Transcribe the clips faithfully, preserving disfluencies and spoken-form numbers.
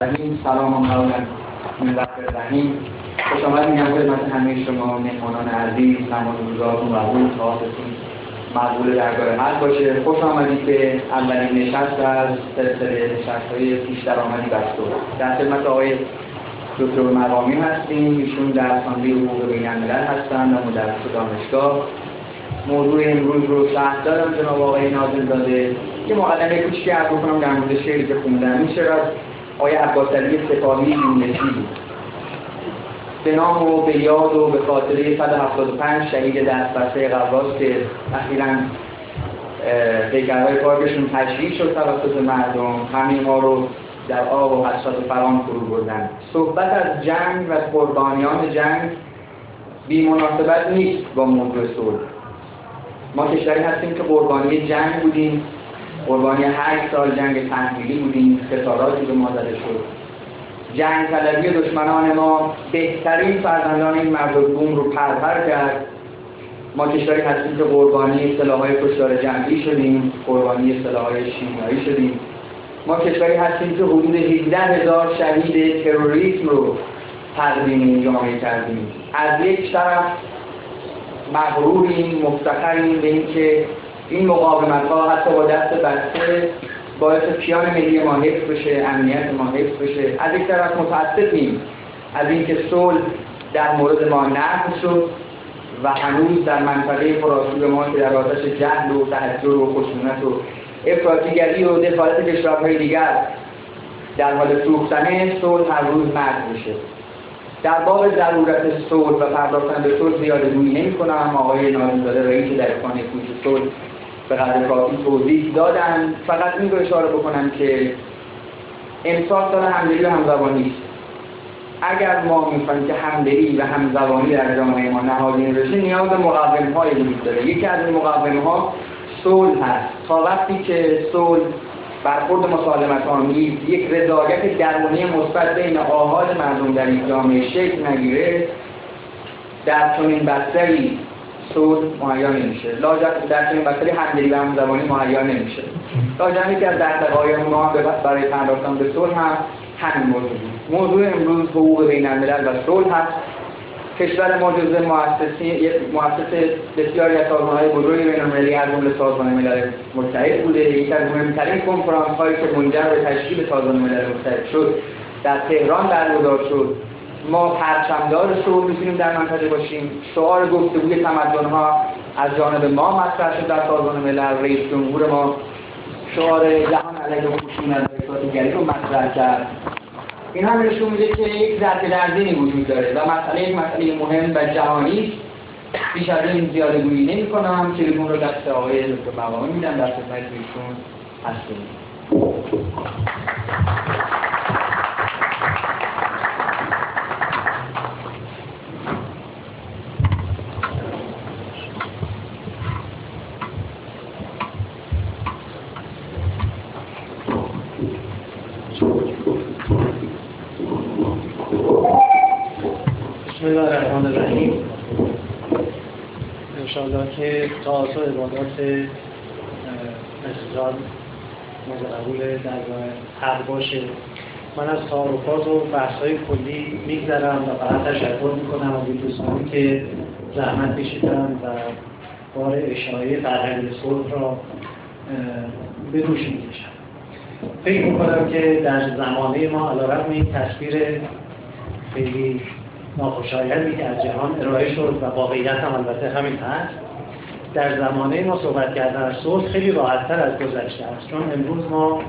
رحیم. سلام علیکم ملت رحیم. خوش آمد میگم خدمت همه شما مهمانان عزیز. نماز روزاتون قبول، طاعتتون مقبول درگاه حق باشه. خوش آمدید به اولین نشست از سلسله نشست‌های پیش درآمدی بستر. در خدمت آقای دکتر مقامی هستیم. ایشون دبیرستان حقوق بین‌الملل هستند و مدرس دانشگاه. موضوع امروز رو شرح دادم جناب آقای ناظرزاده. یه مقدمه کوچیکی عرض کنم در مورد شعری که خوندم. این شعر از آقای عباسعلی سپاهی یونسی بود. به نام و به یاد و به خاطره صد و هفتاد و پنج شهید دستبسته قواس که اخیراً پیکرهای پاکشون تشریح شد توسط مردم، همه ما رو در آب و حسرت و فغان فرو بردن. صحبت از جنگ و قربانیان جنگ بی مناسبت نیست با موضوع صلح. ما کشوری هستیم که قربانی جنگ بودیم، قربانی هشت سال جنگ تحمیلی بودیم، خساراتی به ما زده شد. جنگ طلبی دشمنان ما بهترین فرزندان این مردم رو پرپر کرد. ما کشوری هستیم که قربانی سلاح‌های کشتار جمعی شدیم، قربانی سلاح‌های شیمیایی شدیم. ما کشوری هستیم که حدود هجده هزار شهید تروریسم رو تقدیم جامعه کردیم. از یک طرف مغروریم، مفتخریم به اینکه این مقاومت‌ها حتی با دست بسته باعث کیان ملی ما حفظ بشه، امنیت ما حفظ بشه. از یک طرف متأسفیم از اینکه صلح در مورد ما نقض شد و هنوز در منطقه پرآشوب ما که در آتش جهل و تحجر و خشونت و افراطیگری و دخالت کشورهای دیگر در حال سوختنه، صلح هر روز نقض بشه. در باب ضرورت صلح و پرداختن به صلح زیاده گویی نمی‌کنم. آقای ناظرزاده رئیس دبیرستان کوچ صلح به قدر کافی توضیح دادن. فقط این رو اشاره بکنم که امسال سال همدلی و همزبانی است. اگر ما می‌خوایم که همدلی و همزبانی در جامعه ما نهادینه بشه، نیاز به مقوم‌هایی وجود داره. یکی از این مقوم‌ها صلح هست. تا وقتی که صلح برخورد مسالمت‌آمیز، یک رضایت درونی مثبت بین آحاد مردم در این جامعه شکل نگیره، در چنین بستری صلح مهیا نمیشه. لاجرم در چنین بستری همدلی و همزبانی مهیا نمیشه. لاجرم یکی از دغدغه‌های ما برای پرداختن به صلح هم همین موضوع بود. موضوع امروز حقوق بین‌الملل و صلح هست. کشور ما جزو مؤسسه مؤسسه بسیاری از سازمان‌های بزرگ بین‌المللی از جمله سازمان ملل متحد بوده. یکی از مهمترین کنفرانس‌هایی که منجر به تشکیل سازمان ملل متحد شد در تهران برگزار شد. ما پرچمدار صلح می‌تونیم در منطقه باشیم. شعار گفتگوی تمدن‌ها از جانب ما مطرح شد در سازمان ملل. رئیس جمهور ما شعار جهان علیه خشونت و افراطیگری رو مطرح کرد. این هم نشون میده که یک ضرب درزنی وجود داره و مسئله یک مسئله مهم و جهانی. بیش از این زیاده گویی نمی‌کنم. تلفن رو دست آقای دکتر مقامی میدم، در خدمت ایشون هستیم. بسم الله الرحمن الرحیم. انشاءالله که طاعات و عبادات عزیزان مورد قبول درگاه حق باشه. من از تعارفات و بحث‌های کلی میگذرم و فقط تشکر میکنم از این دوستانی که زحمت کشیدن و بار اشاعه فرهنگ صلح را به دوش میکشن. فکر میکنم که در زمانه ما علیرغم این تصویر خیلی ناخوشایندی که از جهان ارائه شد و واقعیت هم البته همین هست، در زمانه ما صحبت کردن از صلح خیلی راحت‌تر از گذشته است. چون امروز ما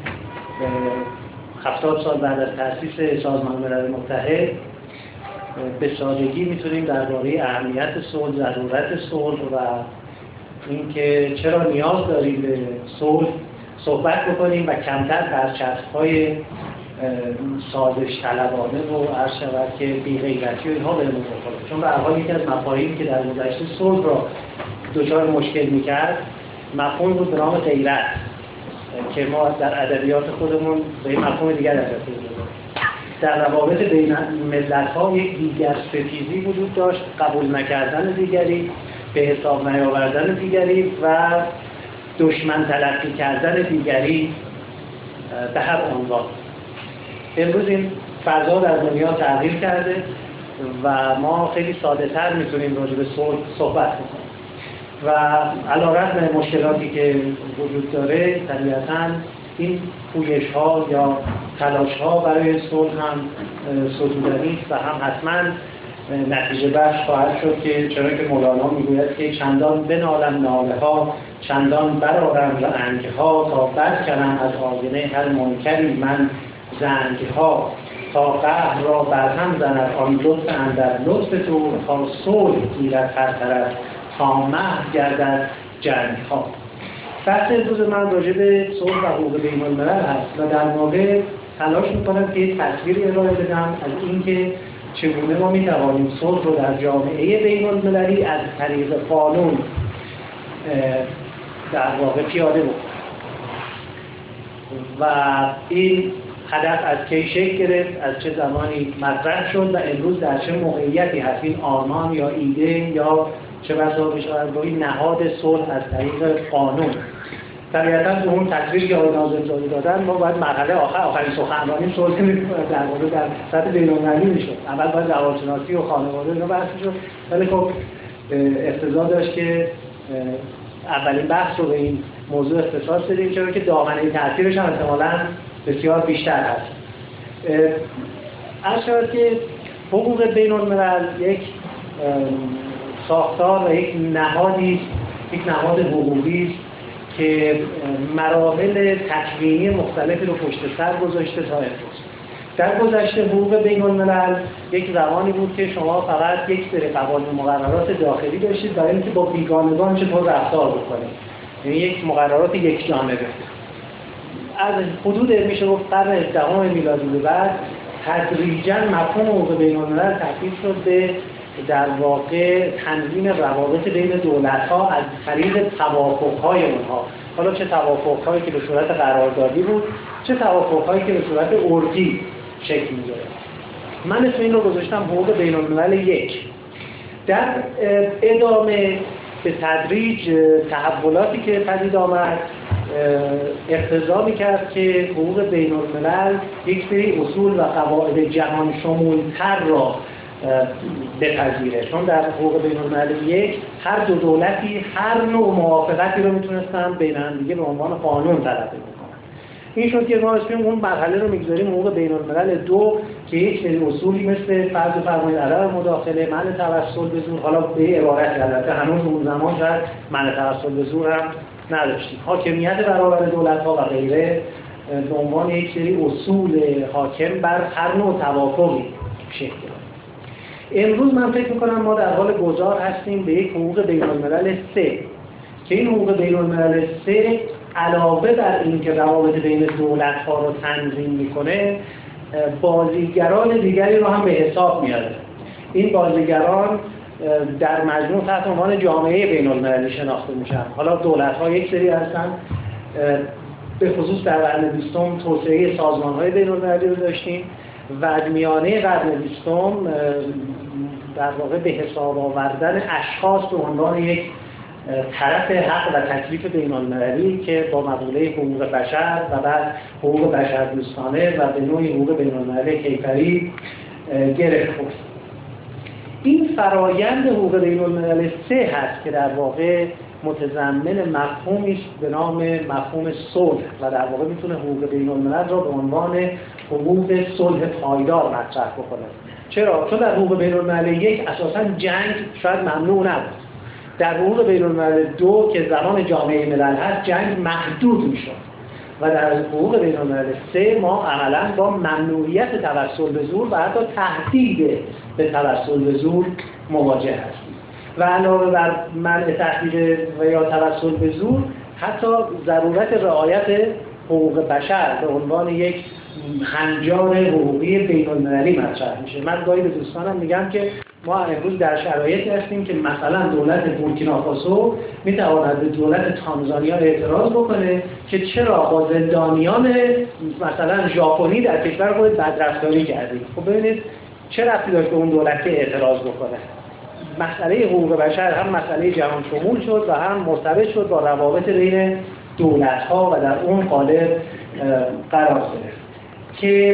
هفتاد سال بعد از تأسیس سازمان ملل متحد به سادگی میتونیم درباره اهمیت صلح، ضرورت صلح و اینکه چرا نیاز داریم به صلح صحبت بکنیم و کمتر برچسب‌های سازش طلبانه و عرض شود که بی‌غیرتی و اینها بهمون بخوره. چون به هر حال یکی از مفاهیمی که در گذشته صلح را دچار مشکل می‌کرد مفهوم بود به نام غیرت که ما در ادبیات خودمون به این مفهوم دیگر ازش می‌گیم. در روابط بین ملت‌ها یک دیگر ستیزی وجود داشت، قبول نکردن دیگری، به حساب نیاوردن دیگری و دشمن تلقی کردن دیگری به هر عنوان. امروز این فضا در دنیا تغییر کرده و ما خیلی ساده تر میتونیم راجع به صلح صحبت کنیم و علیرغم مشکلاتی که وجود داره طبیعتاً این پویش ها یا تلاش ها برای صلح هم ستودنی است و هم حتما نتیجه بخش خواهد شد که چرا که مولانا میگوید که چندان بنالم ناله ها چندان برآرم رنگ ها تا برکنم از آینه هر منکری من زنگ ها تا قهر را برهم زند آن لطف اندر لطف تو تا صلح گیرد هر طرف تا محو گردد جنگ ها. بحث امروز من راجع به صلح و حقوق بین الملل هست و در واقع تلاش میکنم که یک تصویری ارائه بدم از اینکه چگونه ما میتوانیم صلح رو در جامعه بین المللی از طریق قانون در واقع پیاده بکنیم و این هدف از کی شکل گرفت، از چه زمانی مطرح شد و امروز در چه موقعیتی هست این آرمان یا ایده یا چه بسا بشود با این نهاد صلح از طریق قانون. طبیعتاً تو اون تصویری که آقای ناظم‌زاده دادن ما باید مرحله آخر آخرین سخنرانی صلح در واقع در سطح بین‌المللی میشد. اول باید روانشناسی و خانواده اینا بحث میشد، ولی خب اقتضا داشت که اولین بحث رو به این موضوع اختصاص بدیم چرا که دامنه تاثیرش هم احتمالاً بسیار بیشتر هست. عرض شود که حقوق بین‌الملل یک ساختار و یک نهادی یک نهاد حقوقی است که مراحل تکوینی مختلفی رو پشت سر گذاشته تا امروز. در گذشته حقوق بین الملل یک زمانی بود که شما فقط یک سری قوانین مقررات داخلی داشتید برای اینکه با بیگانگان چطور رفتار بکنید، یعنی یک مقررات یک جانبه. از حدود میشه گفت قرن هفدهم میلادی به بعد تدریجاً مفهوم حقوق بین الملل تبدیل شد به در واقع تنظیم روابط بین دولت‌ها از طریق توافق‌های اونها. حالا چه توافق‌هایی که به صورت قراردادی بود، چه توافق‌هایی که به صورت عرفی شکل می‌گرفت. من اسم این رو گذاشتم حقوق بین‌الملل یک. در ادامه به تدریج تحولاتی که پدید آمد اقتضا می‌کرد که حقوق بین‌الملل یک سری اصول و قواعد جهان شمول‌تر را بپذیره، چون در حقوق بین الملل یک هر دو دولتی هر نوع موافقتی رو میتونستن بین هم دیگه به عنوان قانون تلقی بکنن. این شد که ما اسمیم اون مرحله رو میگذاریم حقوق بین الملل دو که یک سری اصولی مثل فرض فرمایید عدم مداخله، منع توسل به زور، حالا به عبارت البته هنوز اون زمان شاید منع توسل به زور هم نداشتیم، حاکمیت برابر دولت‌ها و غیره به عنوان یک سری اصول حاکم بر هر نوع توافقی شکل گرفت. امروز من فکر میکنم ما در حال گذار هستیم به یک حقوق بین الملل سه که این حقوق بین الملل سه علاوه بر این که روابط بین دولت ها رو تنظیم میکنه بازیگران دیگری رو هم به حساب میاره. این بازیگران در مجموع تحت عنوان جامعه بین المللی شناخته میشن. حالا دولت ها یک سری هستن، به خصوص در قرن بیستم توسعه سازمان های بین المللی رو داشتیم و از میانه قرن بیستم در واقع به حساب آوردن اشخاص به عنوان یک طرف حق و تکلیف بین المللی که با مقوله حقوق بشر و بعد حقوق بشر دوستانه و به نوعی حقوق بین المللی کیفری گره خورد. این فرایند حقوق بین الملل سه هست که در واقع متضمن مفهومی است به نام مفهوم صلح و در واقع میتونه حقوق بین الملل را به عنوان حقوق صلح پایدار مطرح بکنه. چرا؟ چون در حقوق بین الملل یک اساساً جنگ شاید ممنوع نبود. در حقوق بین الملل دو که زمان جامعه ملل هست جنگ محدود میشد و در حقوق بین الملل سه ما عملاً با ممنوعیت توسل به زور و حتی تهدید به توسل به زور مواجه هستیم و علاوه بر منع تهدید و یا توسل به زور حتی ضرورت رعایت حقوق بشر به عنوان یک هنجار حقوقی بین المللی مطرح میشه. من گاهی به دوستانم میگم که ما امروز در شرایطی هستیم که مثلا دولت بورکینافاسو میتواند به دولت تانزانیا اعتراض بکنه که چرا با زندانیان مثلا ژاپنی در کشور خود بدرفتاری کردید. خب ببینید چه ربطی داشت به اون دولت که اعتراض بکنه. مسئله حقوق بشر هم مسئله جهان شمول شد و هم مرتبط شد با روابط بین دولت‌ها و در اون قالب قرار گرفت که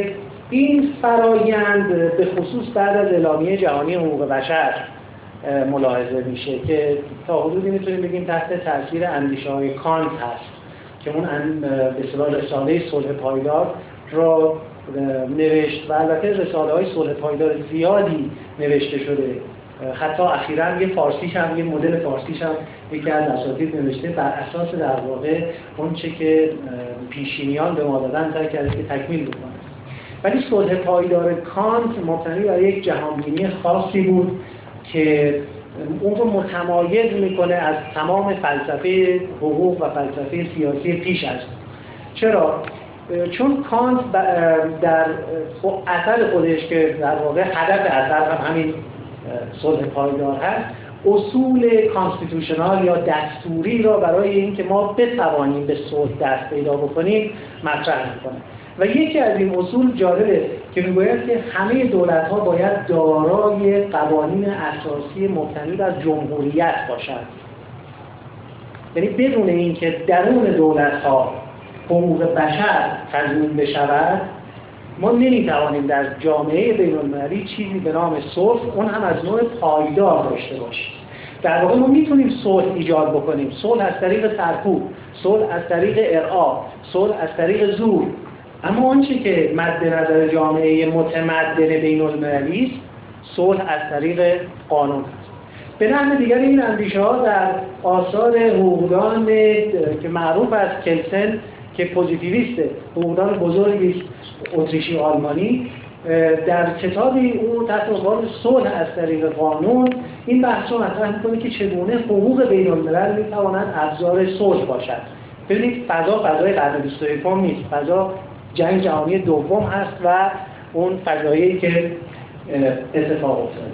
این فرایند به خصوص بعد از اعلامیه جهانی حقوق بشر ملاحظه میشه که تا حدودی میتونیم بگیم تحت تاثیر اندیشه‌های کانت هست که اون به اصطلاح رساله صلح پایدار را نوشت و البته رساله های صلح پایدار زیادی نوشته شده، حتی اخیراً یه فارسیش هم یه مدل فارسیش هم یکی از اساتید نوشته بر اساس در واقع اون چه که پیشینیان به ما دادن سعی کرده که تکمیل بکنه. ولی صلح پایدار کانت مبتنی بر یک جهانبینی خاصی بود که اون رو متمایز میکنه از تمام فلسفه حقوق و فلسفه سیاسی پیش از. چرا؟ چون کانت در اثر خودش که در واقع هدف اثر هم همین صلح پایدار هست، اصول کانستیتوشنال یا دستوری را برای اینکه ما بتوانیم به صلح دست پیدا بکنیم مطرح میکنه و یکی از این اصول جالبه که میگوید که همه دولت‌ها باید دارای قوانین اساسی مبتنی بر جمهوریت باشند. یعنی بدون اینکه درون دولت‌ها حقوق بشر تضمین بشود، ما نمیتوانیم در جامعه بین‌المللی چیزی به نام صلح، اون هم از نوع پایدار داشته باشیم. در واقع ما میتونیم صلح ایجاد بکنیم، صلح از طریق سرکوب، صلح از طریق ارعاب، صلح از طریق زور، اما آنچه که مد نظر جامعه متمدن بین‌المللی است، صلح از طریق قانون است. به نحو دیگر این اندیشه‌ها در آثار حقوقدان که معروف است کلسن که پوزیتیویست، حقوقدان بزرگی اتریشی آلمانی، در کتابی او تحت عنوان صلح از طریق قانون این بحث رو مطرح می‌کنه که چگونه حقوق بین‌الملل می‌تواند ابزار صلح باشد. ببینید فضا فضای قرن بیست و یکم نیست، فضا جنگ جهانی دوم هست و اون فضایی که اتفاق افتاده.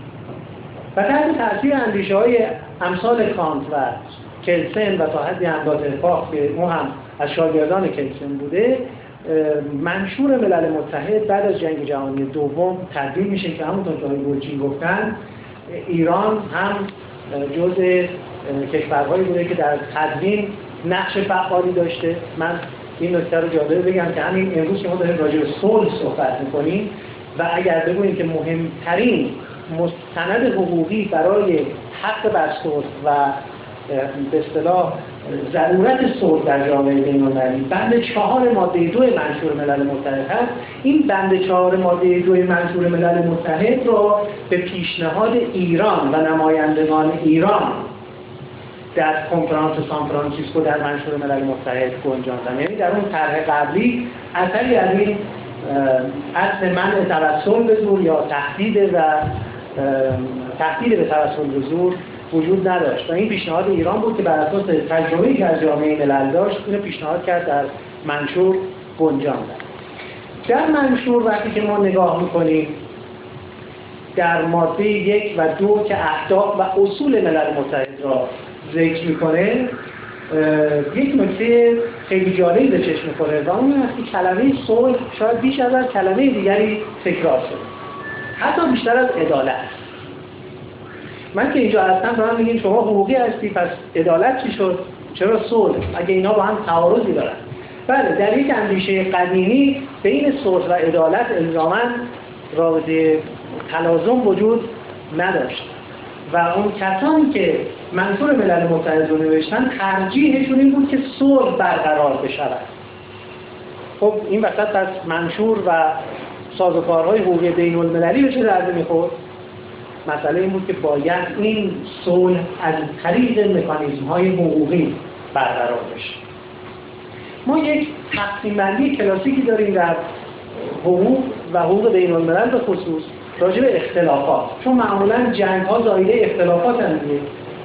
و تحت تاثیر اندیشه‌های امثال کانت و کلسن و تا حدی هم داترفاخ که اون هم از شاگردان کلسن بوده، منشور ملل متحد بعد از جنگ جهانی دوم تدوین میشه که همونطور که آقای گلچین گفتن ایران هم جزء کشورهایی بوده که در تدوین نقش فعالی داشته. من این نکته رو جالب بگم که همین امروز که ما داریم راجع به صلح صحبت می‌کنیم و اگر بگوییم که مهمترین مستند حقوقی برای حق بر صلح و به اصطلاح ضرورت صلح در جامعه بین‌المللی بند چهار ماده دو منشور ملل متحد هست، این بند چهار ماده دو منشور ملل متحد را به پیشنهاد ایران و نمایندگان ایران در کنفرانس سان فرانسیسکو در منشور ملل متحد گنجاندن. یعنی در اون طرح قبلی اثری از این اصل منع توسل به زور یا تهدید و تهدید به توسل به زور وجود نداشت و این پیشنهاد ایران بود که بر اساس تجربه‌ای که از جامعه ملل داشت اینو پیشنهاد کرد در منشور گنجاندن. در منشور وقتی که ما نگاه میکنیم در ماده یک و دو که اهداف و اصول ملل متحد را ذکر میکنه، یک نکته خیلی جالبی به چشم میخوره و اون است که کلمه صلح شاید بیش از هر کلمه دیگری تکرار شده، حتی بیشتر از عدالت. من که اینجا هستم دارم میگیم شما حقوقی هستی، پس عدالت چی شد؟ چرا صلح؟ اگه اینا با هم تعارضی دارن. بله، در یک اندیشه قدیمی بین صلح و عدالت الزاماً رابطه تلازم وجود نداشت و اون کسانی که منشور ملل متحد رو نوشتن ترجیحشون این بود که صلح برقرار بشود. خب این وسط از منشور و سازوکارهای حقوقی بین‌المللی به چه درد می‌خورد؟ مسئله این بود که باید این صلح از طریق مکانیزم‌های حقوقی برقرار بشه. ما یک تقسیم بندی کلاسیکی داریم در حقوق و حقوق بین‌الملل به خصوص راجع به اختلافات، چون معمولاً جنگ‌ها زایده اختلافات هستند.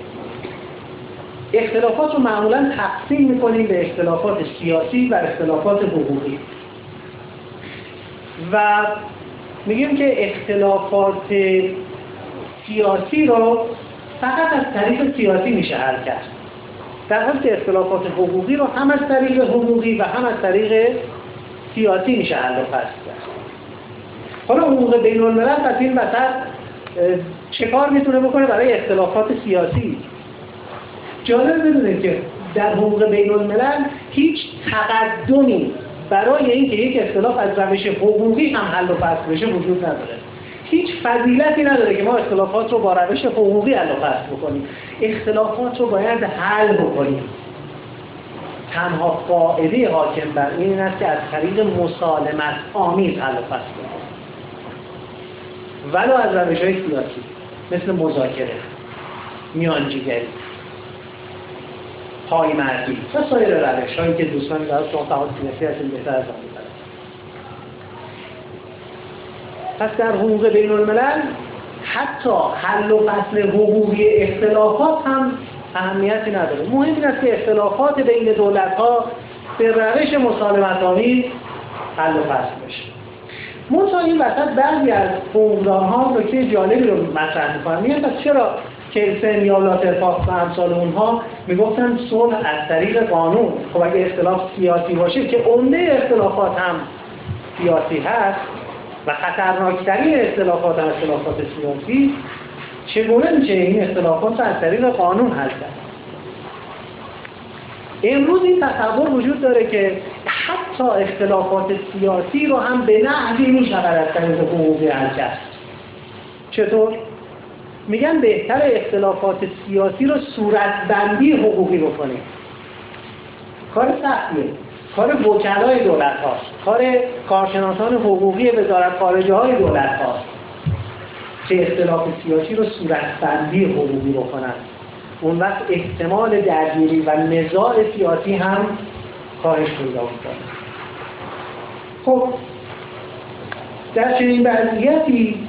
اختلافات رو معمولاً تقسیم می‌کنیم به اختلافات سیاسی و اختلافات حقوقی و میگیم که اختلافات سیاسی رو فقط از طریق سیاسی میشه حل کرد، در حالی که اختلافات حقوقی رو هم از طریق حقوقی و هم از طریق سیاسی میشه حل و فصل کرد. حالا حقوق بین‌الملل پس این وسط چه کار میتونه بکنه برای اختلافات سیاسی؟ جالب بدونید که در حقوق بین‌الملل هیچ تقدمی برای اینکه یک اختلاف از روش حقوقی هم حل و فصل بشه وجود نداره. هیچ فضیلتی نداره که ما اختلافات رو با روش حقوقی حل و فصل بکنیم. اختلافات رو باید حل بکنیم. تنها قاعده حاکم بر این است که از طریق مسالمت آمیز حل و فصل کنیم، ولو از روش‌های سیاسی مثل مذاکره، میانجیگری، پایمردی و سایر روش‌هایی که دوستان در شما فعال سیاسی هستید بهتر از آن می‌دانید. پس در حقوق بین الملل حتی حل و فصل حقوقی اختلافات هم اهمیتی نداره. مهم این است که اختلافات بین دولت‌ها به روش مسالمت‌آمیز حل و فصل بشه. منتها این وسط بعضی از حقوقدان‌ها نکته جالبی رو مطرح می‌کنن. میگن پس چرا کلسن یا لاترپاخ و امثال اونها میگفتن صلح از طریق قانون؟ خب اگه اختلاف سیاسی باشه که عمده اختلافات هم سیاسی هست و خطرناکترین اختلافات هم اختلافات سیاسی، چگونه میشه این اختلافات رو از طریق قانون حل کرد؟ امروز این تصور وجود داره که حتی اختلافات سیاسی رو هم به نحوی میشود از طریق حقوقی حل کرد. چطور؟ میگن بهتر اختلافات سیاسی رو صورتبندی حقوقی بکنیم. کار سختیه، کار وکلای دولت هاست، کار کارشناسان حقوقی وزارت خارجه های دولت هاست که اختلاف سیاسی رو صورتبندی حقوقی بکنن. اون وقت احتمال درگیری و نزاع سیاسی هم کاهش پیدا می‌کنه. خب در چنین وضعیتی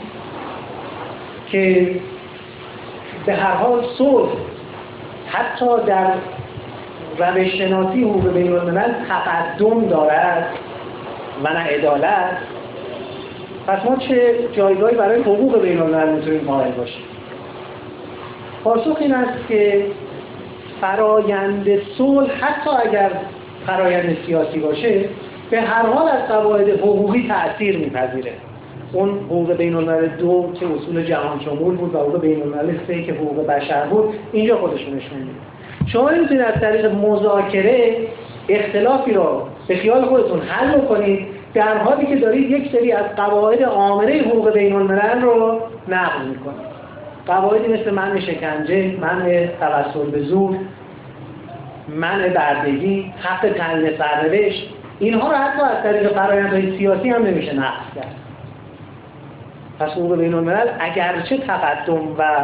که به هر حال صلح حتی در روش شناسی حقوق بین الملل تقدم دارد و نه عدالت، پس ما چه جایگاهی برای حقوق بین الملل میتونیم قائل باشیم؟ پاسخ این است که فرایند صلح حتی اگر فرایند سیاسی باشه به هر حال از قواعد حقوقی تأثیر میپذیره. اون حقوق بین الملل دو که اصول جهان شمول بود و حقوق بین الملل سه که حقوق بشر بود اینجا خودشون نشون میده. شما نمیتونید از طریق مذاکره اختلافی رو به خیال خودتون حل کنید در حالی که دارید یک سری از قواعد عامه حقوق بین الملل رو نقض میکنید. قواعدی مثل منع شکنجه، منع توسل به زور، منع بردگی، حق تعیین سرنوشت، اینها رو حتی از طریق فرآیندهای سیاسی هم نمیشه نقض کرد. پس حقوق بین الملل اگرچه تقدم و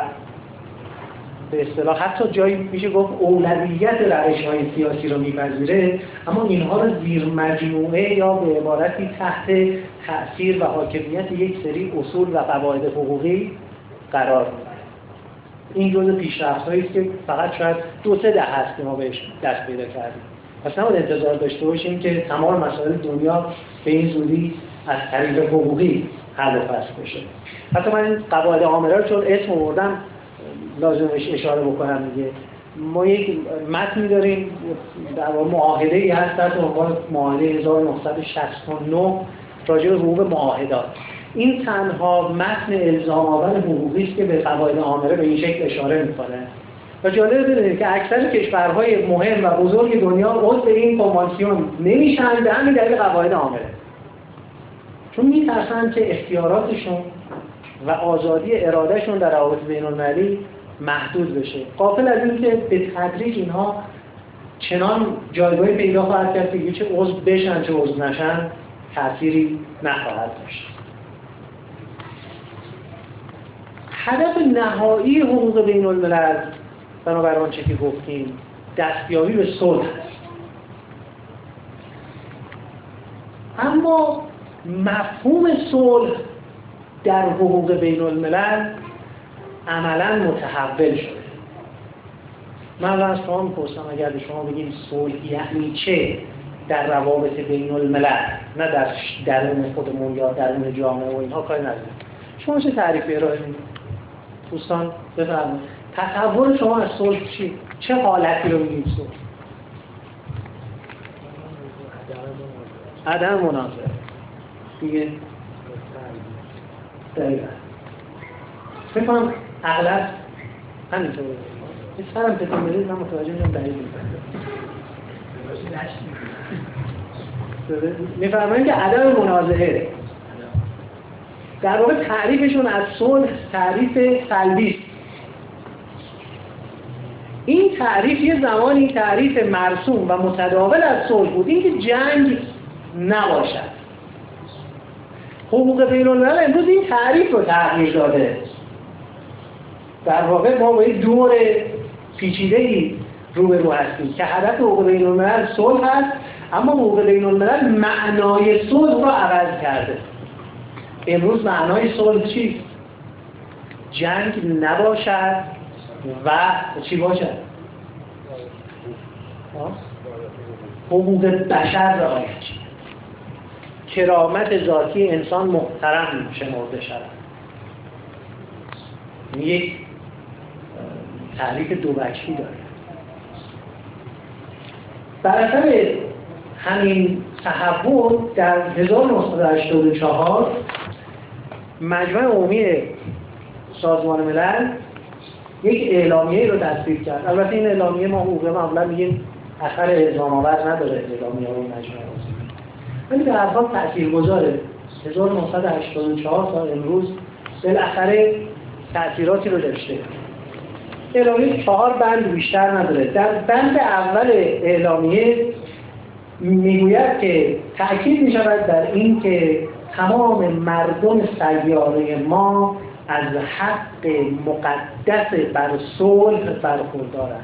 به اصطلاح حتی جایی میشه گفت اولویت روش‌های سیاسی رو میپذیره، اما اینها رو زیر مجموعه یا به عبارتی تحت تأثیر و حاکمیت یک سری اصول و قواعد حقوقی قرار میده. این جزء پیشرفت‌هایی است که فقط شاید دو سه دهه است که ما بهش دست پیدا کردیم. پس نباید انتظار داشته باشیم که تمام مسائل دنیا به این زودی از طریق حقوقی حل و فصل بشه. حتی من این قواعد عامه رو چون اسم آوردم لازمش اشاره بکنم دیگه. ما یک متنی داریم در واقع معاهده‌ای هست تحت عنوان معاهده هزار و نهصد و شصت و نه راجع به حقوق معاهدات. این تنها متن الزام آور حقوقی است که به قواعد عامه به این شکل اشاره می‌کنه. و جالب بدونید که اکثر کشورهای مهم و بزرگ دنیا عضو این کنوانسیون نمیشن به همین دلیل قواعد عامه. چون میترسن که اختیاراتشون و آزادی ارادهشون در روابط بین‌المللی محدود بشه. غافل از این که به تدریج اینها چنان جایگاهی پیدا خواهد کرد که چه عضو بشن چه عضو نشن تأثیری نخواهد داشت. هدف نهایی حقوق بین الملل بنابر آنچه که گفتیم دستیابی به صلح است. اما مفهوم صلح در حقوق بین الملل عملاً متحول شده. من از شما میپرسم اگر به شما بگیم صلح یعنی چه در روابط بین الملل، نه در درون خودمون یا درون جامعه و اینها کاری نداریم، شما چه تعریفی ارائه میدید؟ دوستان بفرمایید تصور شما از صلح چی؟ چه حالتی رو میگید صلح؟ عدم مناظره دیگه دقیقا فکر کنم اغلب همینطوره. این سرم تکون بدید من متوجه میشم دلیل میکنم. میفرمایند که عدم منازعه در واقع تعریفشون از صلح تعریف سلبی است. این تعریف یه زمانی تعریف مرسوم و متداول از صلح بود، این که جنگ نباشد. حقوق بین‌الملل امروز این تعریف رو تغییر داده. در واقع ما با یک دور پیچیده‌ای روبرو هستیم که هدف حقوق بین‌الملل صلح هست، اما حقوق بین‌الملل معنای صلح رو عوض کرده. امروز معنای صلح چیست؟ جنگ نباشد و چی باشد؟ حقوق بشر رعایت شود، کرامت ذاتی انسان محترم شمرده شود. یک تعریف دو وجهی داره. بر اثر همین تحول در هزار و نهصد و هشتاد و چهار مجمع عمومی سازمان ملل یک اعلامیه رو تصویب کرد. البته این اعلامیه ما حقوق معمولا میگیم اثر الزام آور نداره، اعلامیه رو مجمع عمومی، ولی در هر حال تاثیرگذاره. هزار و نهصد و هشتاد و چهار تا امروز بالاخره تأثیراتی رو داشته. اعلامیه چهار بند بیشتر نداره. در بند اول اعلامیه میگوید که تأکید می شود بر این که تمام مردم سیاره ما از حق مقدس بر صلح برخوردارند.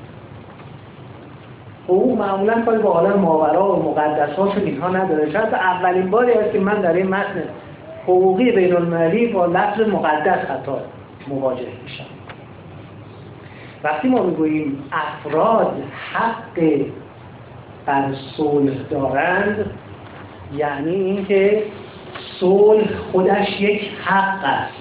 حقوق معمولا کاری با عالم ماورا و مقدسات و اینها نداره. شاید اولین باری است که من در این متن حقوقی بین المللی با لفظ مقدس حتی مواجه میشم. وقتی ما میگوییم افراد حق بر صلح دارند، یعنی اینکه صلح خودش یک حق است.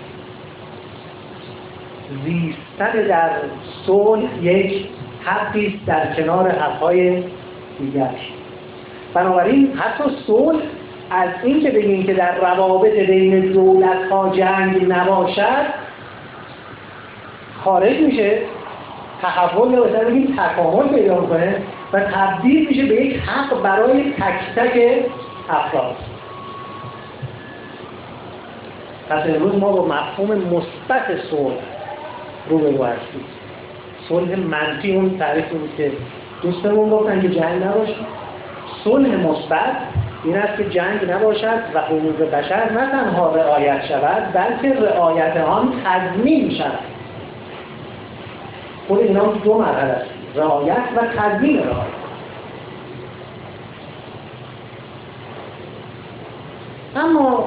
زیستن در صلح یک حقی است در کنار حقهای دیگر. بنابراین حتی صلح از این که بگیم که در روابط بین دولت‌ها جنگ نباشد خارج میشه، تحول یا بهتر بگیم تکامل پیدا میکنه و تبدیل میشه به یک حق برای تک تک افراد. پس امروز ما با مفهوم مثبت صلح روبرو هستیم. صلح منفی اون تعریف بود که دوستمون گفتن که جنگ نباشه. صلح مثبت این است که جنگ نباشد و حقوق بشر نه تنها رعایت شود بلکه رعایت آن تضمین شود. خود اینا دو مرحله است، رعایت و تضمین رعایت. اما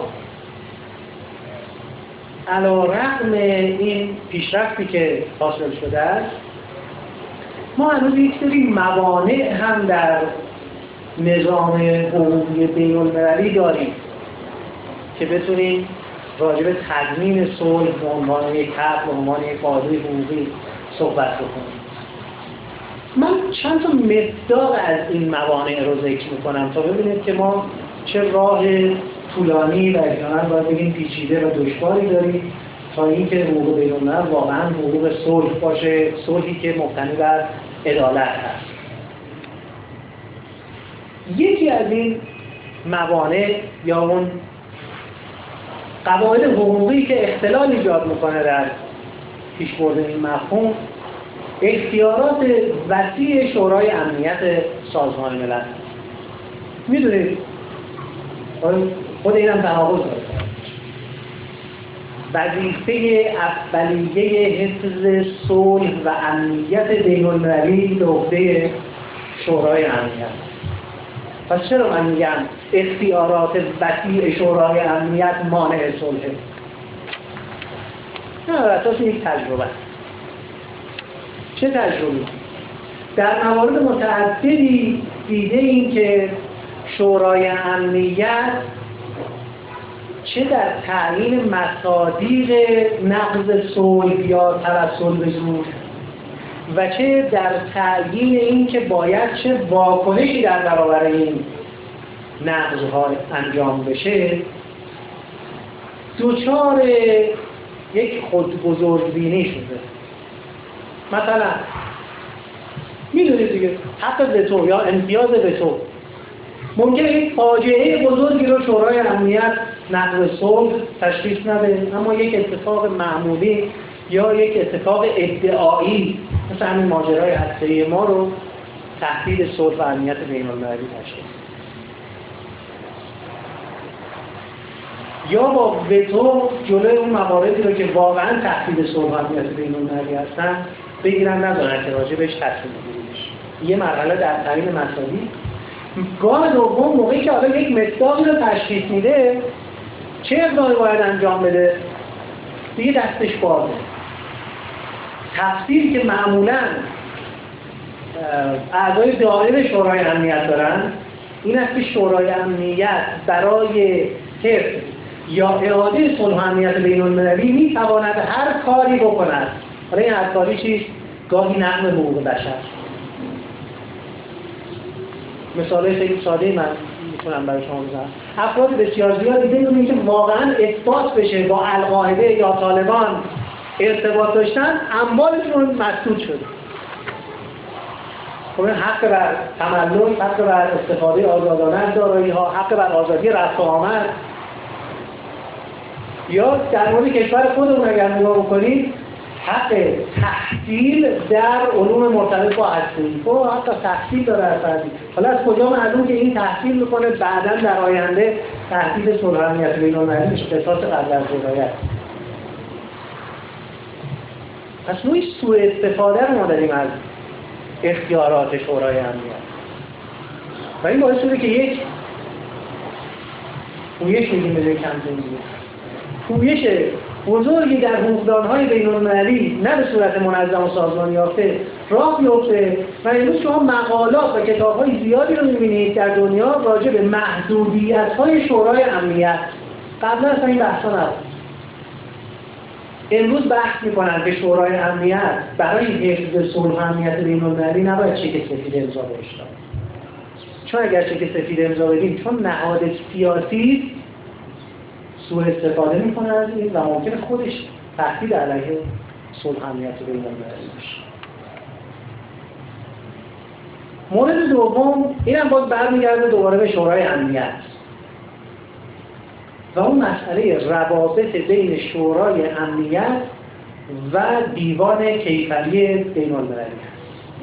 علی‌رغم این پیشرفتی که حاصل شده است، ما هنوز یک سری موانع هم در نظام حقوقی بین‌المللی داریم که بتونیم راجع به تضمین صلح به عنوان یک حق، به عنوان یک قاعده حقوقی صحبت بکنیم. من چند تا مصداق از این موانع رو ذکر میکنم تا ببینید که ما چه راه طولانی و احیانا باید بگیم پیچیده و دشواری داریم تا اینکه حقوق بین‌الملل واقعا حقوق صلح باشه، صلحی که مبتنی بر عدالت هست. یکی از این موانع یا اون قواعد حقوقی که اختلال ایجاد میکنه در پیشبرد این مفهوم، اختیارات وسیع شورای امنیت سازمان ملل. میدونید خود اینم تناقض داره. وظیفه اولیه حفظ صلح و امنیت بین‌المللی به عهده شورای امنیت. پس چرا من میگم اختیارات وسیع شورای امنیت مانع صلحه؟ نه، بر اساس یک تجربه. چه تجربه؟ در موارد متعددی دیده این که شورای امنیت چه در تعیین مصادیق نقض صلح یا توسل به زور و چه در تعیین این که باید چه واکنشی در برابر این نقض‌ها انجام بشه، دوچار یک خودبزرگبینی شده. مثلا میدونید دیگه حق وتو یا امتیاز وتو ممکنه یک فاجعه بزرگی رو شورای امنیت نقض صلح تشخیص نده، اما یک اتفاق معمولی یا یک اتفاق ادعایی مثل همین ماجرای هسته‌ای ما رو تهدید صلح و امنیت بین‌المللی تشخیص، یا با وتو جلوی اون مواردی رو که واقعا تهدید صلح و امنیت بین‌المللی هستن بگیرن، نذارن که راجع بهش تصمیم بگیری بشه. یه مرحله در تعیین مسائلی. گام دوم، موقعی که حالا یک مصداقی رو تشخیص میده چه اقدامی باید انجام بده؟ دیگه دستش بازه. تفسیری که معمولاً اعضای دائره شورای امنیت دارن این است که شورای امنیت برای حفظ یا اعاده صلح و امنیت بین‌المللی میتواند هر کاری بکند. حالا این هر کاری چیست؟ گاهی نقض حقوق بشر. مثالای خیلی ساده من میتونم برای شما بزنم. افراد بسیار زیادی بدون که واقعا اثبات بشه با القاعده یا طالبان ارتباط داشتن، اموالشون مسدود شده. خب حق بر تملک، حق بر استفاده آزادانه از دارایی‌ها، حق بر آزادی رفت و آمد، یا در مورد کشور خودمون اگر نگاه بکنید حق تحصیل در علوم مرتبط با هسته‌ای، خب حق تحصیل داره هر فردی. حالا از کجا معلوم که این تحصیل میکنه بعداً در آینده تهدید صلح و امنیت بین‌المللی میشه، قصاص قبل از جنایت. پس نوعی سوء استفاده رو ما داریم از اختیارات شورای امنیت و این باعث شده که یک پویش میگیم به کم زندگی پویش بزرگی در حقوقدانهای بین‌المللی نه به صورت منظم و سازمان یافته راه بیفته و امروز شما مقالات و کتاب‌های زیادی رو می‌بینید در دنیا راجع به محدودیت‌های شورای امنیت. قبلا اصلا این بحثا نبود. امروز بحث می‌کنن که شورای امنیت برای حفظ صلح و امنیت بین‌المللی نباید چک سفید امضا بشه. چون اگر چک سفید امضا بدیم، چون نهاد سیاسی سوء استفاده میکنه از این و ممکنه خودش تهدید علیه صلح و امنیت بین‌المللی بشه. مورد دوم اینم باز برمیگرده دوباره به شورای امنیت و اون مسئله روابط بین شورای امنیت و دیوان کیفری بین‌المللی هست.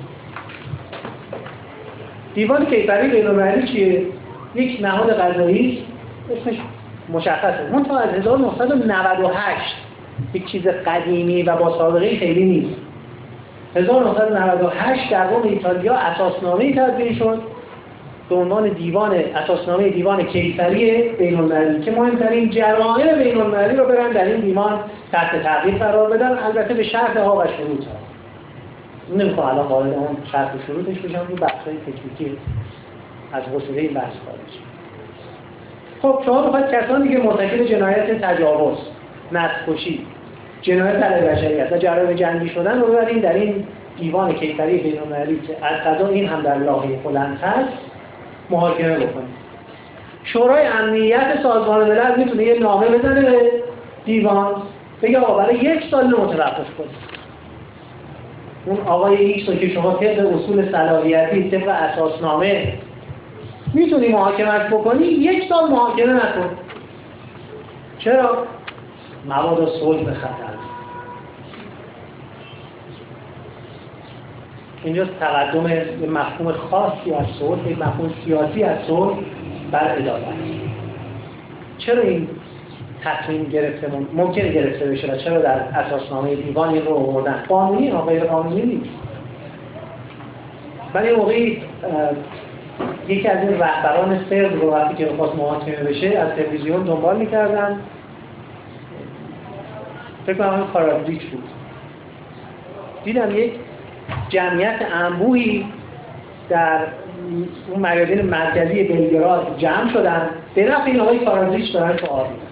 دیوان کیفری بین‌المللی چیه؟ یک نهاد قضایی اسمش مشخصه. منتها از هزار و نهصد و نود و هشت یک چیز قدیمی و با سابقه خیلی نیست. هزار و نهصد و نود و هشت در قوم ایتالیا اساسنامه‌ای تدوین شد به عنوان دیوان اساسنامه دیوان کیفری بین‌المللی که مهمترین جرایم بین‌المللی رو برن در این دیوان تحت تعقیب قرار بدن، البته به شرط ها و شروط ها. نمیخوام الان وارد اون شرط و شروطش بشم، تو بحث‌های تکنیکی از حوصله این بحث خارج. خب شما بخواید کسانی که مرتکب جنایت تجاوز، نسل‌کشی، جنایت علیه بشریت و جرایم جنگی شدن رو ببرین در این دیوان کیفری بین‌المللی که از قضا این هم در لایحه هلند هست محاکمه بکنید. شورای امنیت سازمان ملل میتونه یه نامه بزنه به دیوان بگه آقا برای یک سال متوقف کنید. اون آقای ایکس رو که شما طبق اصول صلاحیتی طبق اساسنامه میتونی محاکمت بکنی، یک سال محاکمه نکن. چرا؟ مبادا صلح به خطر. اینجا تقدم به مفهوم خاصی از صلح، یک مفهوم سیاسی از صلح بر عدالت. چرا این تصمیم گرفته ممکنه گرفته بشه و چرا در اساسنامه دیوان این رو آوردن؟ قانونی یا غیر قانونی نیست. ولی موقعی یکی از این رهبران سرب رو وقتی که می‌خواست محاکمه بشه از تلویزیون دنبال می‌کردن، فکر کنم همین کارادریچ بود، دیدم یک جمعیت انبوهی در اون میادین مرکزی بلگراد جمع شدن به نفع این آقای کارادریچ دارن شعار میدن.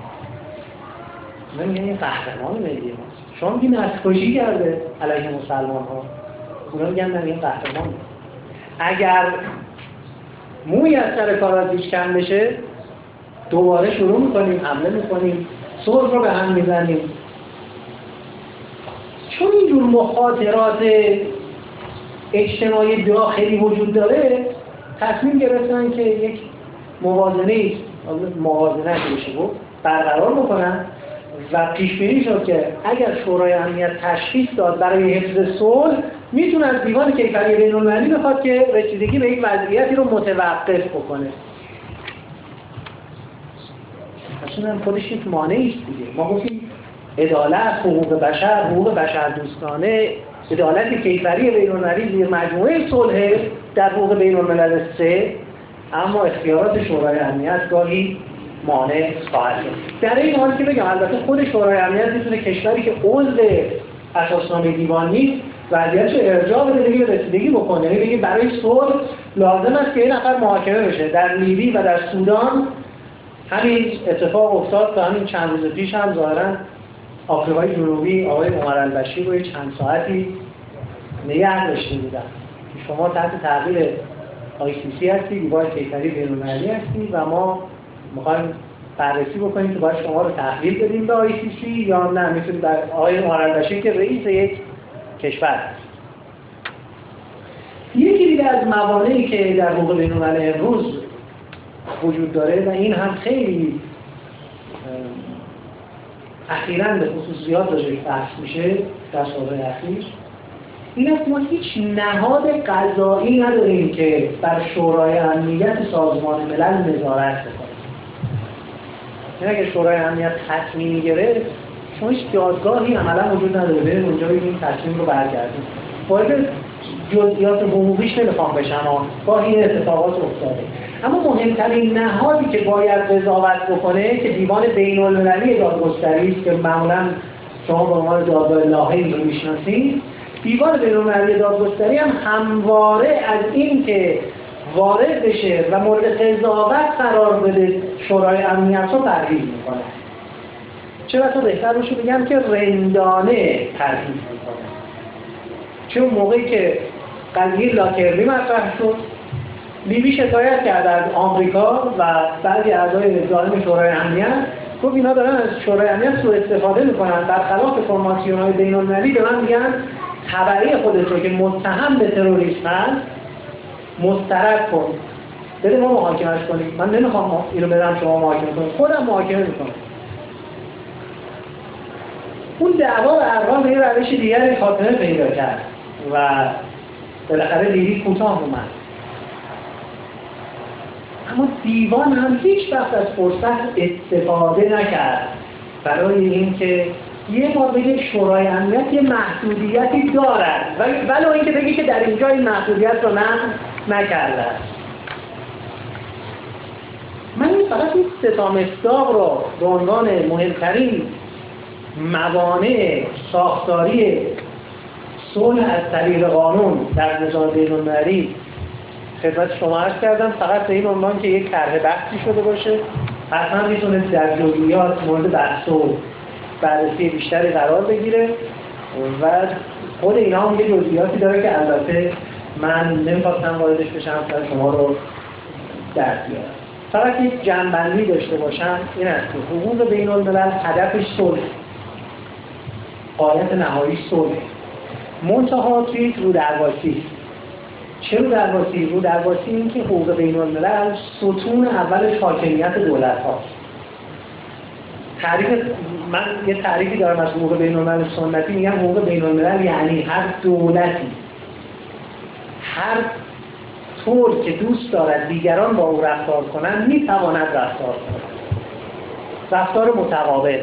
من میگم این قهرمان ملی ماست. شما میگین نسل‌کشی کرده علیه مسلمان ها، اونا میگن نه این قهرمان. اگر موی از سر کارادریچ کم بشه دوباره شروع میکنیم حمله میکنیم، صلح رو به هم میزنیم. چون اینجور مخاطرات اجتماعی داخلی وجود داره، تصمیم گرفتن که یک موازنه موازنه بشه بود برقرار بکنن و پیش بینی شد که اگر شورای امنیت تشخیص داد برای حفظ صلح میتونه از دیوان کیفری بین‌المللی بخواد که رسیدگی به یک وضعیتی رو متوقف بکنه. اصلا هم خودش یک مانعی است دیگه. ما گفتیم عدالت، حقوق بشر، حقوق بشر دوستانه، عدالت کیفری بین‌المللی زیر مجموعه صلح در حقوق بین‌الملل سه، اما اختیارات شورای امنیت گاهی مانع خواهد شد. در این حال که بگم البته خود شورای امنیت میتونه کشوری که عضو اساسنامه دیوان نیست وضعیتش رو ارجاع بده، دیگه رسیدگی بکنه، یعنی بگه برای صلح لازم است که این نفر محاکمه بشه. در لیبی و در سودان همین اتفاق افتاد تا همین چند روز پیش هم ظاهرا آفریقای جنوبی آقای عمر البشیر رو چند ساعتی نگه داشته بودن که شما تحت تعقیب آی سی سی هستی، دیوان کیفری بین‌المللی هستی و ما میخوایم بررسی بکنیم که باید شما رو تحویل بدیم به آی سی سی یا نه میتونید در آقای عمر البشیر که رئیس یک کشور هست. یکی دیگه از موانعی که در حقوق بین‌الملل امروز وجود داره و این هم خیلی اخیراً به خصوصیات راجعش بحث میشه در سالهای اخیر، این است ما هیچ نهاد قضایی نداریم که بر شورای امنیت سازمان ملل نظارت بکنه. یعنی اگه شورای امنیت تصمیم گرفت شما هیچ دادگاهی عملا وجود نداره بریم اونجا بگیم تصمیم رو برگردیم. وارد جزئیات حقوقیش نمیخوام بشم با این اتفاقات افتاده، اما مهمترین نهادی که باید قضاوت بکنه که دیوان بین‌المللی دادگستری است که معمولا شما به عنوان دادگاه لاهه‌ای رو میشناسید. دیوان بین‌المللی دادگستری هم همواره از این که وارد بشه و مورد قضاوت قرار بده شورای امنیت رو ترغیب میکنه. چرا تو بهتر باشه بگم که رندانه ترغیب میکنه. چون موقعی که قضیه لاکربی مطرح شد، لیبی شکایت کرد از آمریکا و بعضی اعضای دائم شورای امنیت، گفت اینا دارن از شورای امنیت سوء استفاده میکنن، برخلاف فرماسیون‌های بین‌المللی به من میگن تبعی خودت رو که متهم به تروریسم هست مسترد کن، بده ما محاکمش کنیم. من نمیخوام اینو بدم شما محاکمه کنید، خودم محاکمه میکنم. اون دعوا ارغام به یه روش دیگری خاتمه پیدا کرد و بالاخره لیبی کوتاه اومد. اما دیوان هم هیچ وقت از فرصت استفاده نکرد برای اینکه یه بار بگه شورای امنیت یه محدودیتی دارد ولی اینکه بگه که در اینجا این محدودیت رو نه نکرده. من این فقط این سه تا مصداق رو به عنوان مهمترین موانع ساختاری صلح از طریق قانون در نظام بین‌المللی خدمت شما عرض کردم، فقط به این عنوان که یک طرح بحثی شده باشه، حتما میتونه در جزئیات مورد بحث و بررسی بیشتری قرار بگیره و خود اینا هم یه جزئیاتی داره که البته من نمیخواستم واردش بشم تا شما رو درک بیارم. فقط یک جنبندی داشته باشم این است که حقوق بین‌الملل هدفش صلح، غایت نهایی صلح، منتها توی رو درواسی. چه رو درواسی؟ رو درواسی این که حقوق بین‌الملل ستون اولش حاکمیت دولت هاست. تعریف من یه تعریفی دارم از حقوق بین‌الملل سنتی، میگم حقوق بین‌الملل یعنی هر دولتی هر طور که دوست دارد دیگران با او رفتار کنند میتواند رفتار کند، رفتار متقابل.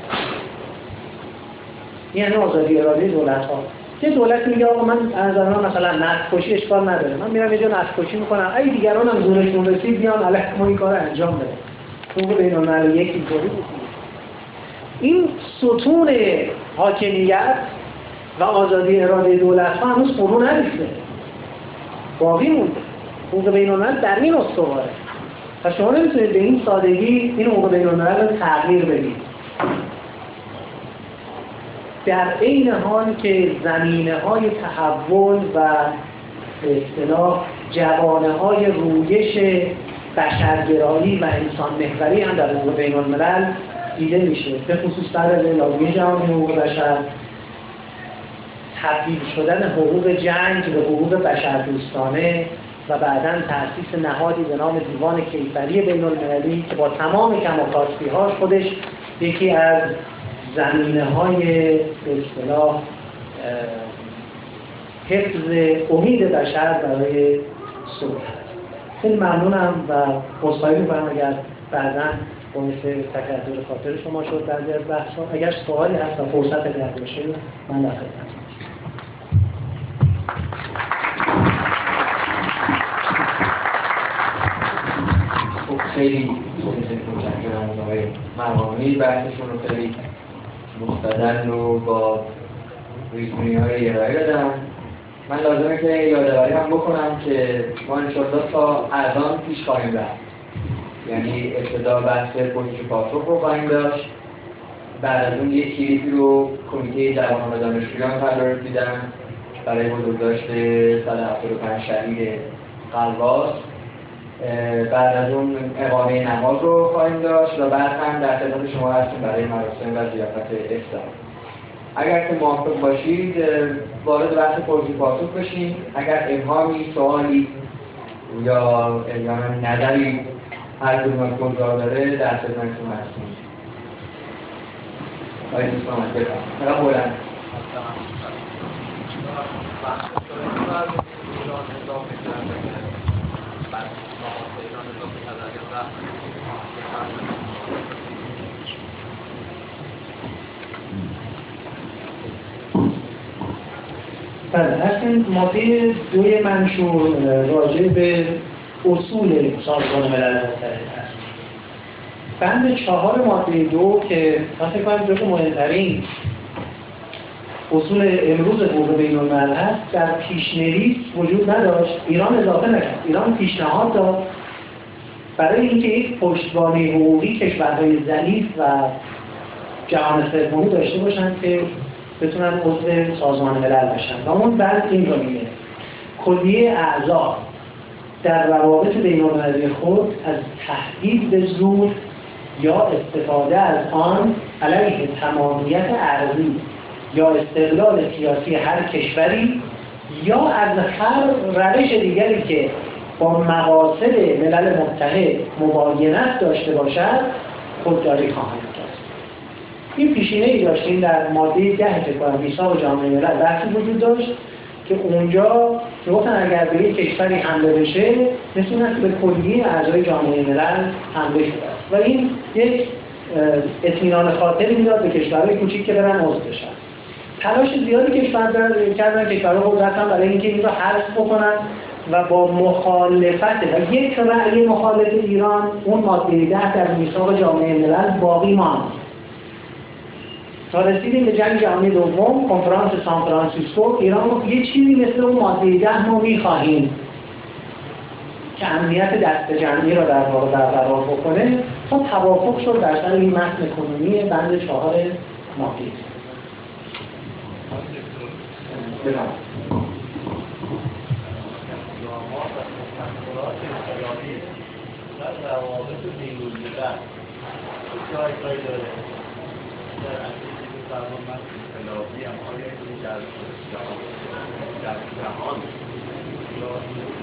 یعنی آزادی اراده دولت ها. یه دولت میگه آقا من از نظر مثلا نسل کشی اشکال نداره، من میرم یه جا نسل کشی میکنم، اگه دیگران هم زورشون رسید بیان علیه ما این کار انجام بده. حقوق بین‌الملل یک اینطوری بود. این ستون حاکمیت و آزادی اراده دولت ها هنوز فرو نریخته، باقی مونده. حقوق بین‌الملل در این استواره و شما نمیتونید به این سادگی این حقوق بین‌الملل رو تغییر بدید. در این حال که زمینه های تحول و به اصطلاح جوانه های رویش بشرگرایی و انسان محوری هم در حقوق بین‌الملل دیده میشه، به خصوص بعد از اعلامیه جهانی حقوق بشر، تبدیل شدن حقوق جنگ به حقوق بشردوستانه و بعداً تأسیس نهادی به نام دیوان کیفری بین‌المللی که با تمام کم و کاستی‌هاش خودش یکی از زمینه‌های به اصطلاح حفظ امید بشر برای صلح هست. خیلی ممنونم و عذرخواهی می‌کنم اگر بعداً باعث تکدر خاطر شما شد بعضی از بحث‌ها. اگر سوالی هست و فرصت اگر باشه من در خدمتم. خیلی متشکرم از آقای مرحومی، بحثشون رو خیلی مستدل و با ریزونی‌های ارائه دادم. من لازمه که یادآوری هم بکنم که ما انشاءالله تا اذان پیش خواهیم رفت، یعنی ابتدا بحث پرسش و پاسخ رو خواهیم داشت، بعد از اون یک کلیپی رو کمیته جوانان و دانشجویان قرار دیدن برای بزرگداشت صد و هفتاد و پنج شهید قلواس. بعد از اون اقامه نماز رو خواهیم داشت و بعد هم در خدمت شما هستیم برای مراسم و ضیافت افطار. اگر که موافق باشید وارد بحث پرسش و پاسخ بشیم. اگر ابهامی، سوالی یا یا نظری هر کدوم از گزار داره در خدمتتون هستیم. آقای دوستان بفرمایید. فقط بلند. بله، اصلا ماده دوی منشور راجع به اصول سازمان ملل متحد است. بند چهار ماده دو که من فکر کنم جزو مهمترین اصول امروز حقوق بین‌الملل هست، در پیشنویس وجود نداشت. ایران اضافه نکرد. ایران پیشنهاد داد برای اینکه یک پشتوانه حقوقی کشورهای ضعیف و جهان سومی داشته باشند که بتونن عضو سازمان ملل بشن. و اون بعد این رو میگه کلیه اعضا در روابط بین‌المللی خود از تهدید به زور یا استفاده از آن علیه تمامیت ارضی یا استقلال سیاسی هر کشوری یا از هر روش دیگری که با مقاصد ملل متحد مباینت داشته باشد خودداری خواهند کرد. این پیشینه‌ای داشتیم در ماده ده فکر کنم میثاق جامعه ملل بحثی وجود داشت که اونجا گفتن اگر به یک کشوری حمله بشه میتونه به کلیه اعضای جامعه ملل حمله شده است و این یک اطمینان خاطری میداد به کشورهای کوچیک که برن عضو بشن. تلاش زیادی کشور کردن کشورها قدرتن برای اینکه این رو حذف بکنن و با مخالفت و یک رأی مخالف ایران اون ماده ده در میثاق جامعه ملل باقی ماند تا رسیدیم به جنگ جهانی دوم، کنفرانس سان فرانسیسکو. ایران گفت یه چیزی مثل اون ماده ده ما می‌خواهیم که امنیت دست جمعی را در واقع برقرار بکنه. تا توافق شد در سر این متن کنونی بند چهار ماده. در روابط بین‌الملل جایگاهی داره. در اصلی که فرمان من انقلابی هم آیا این در در جهان یا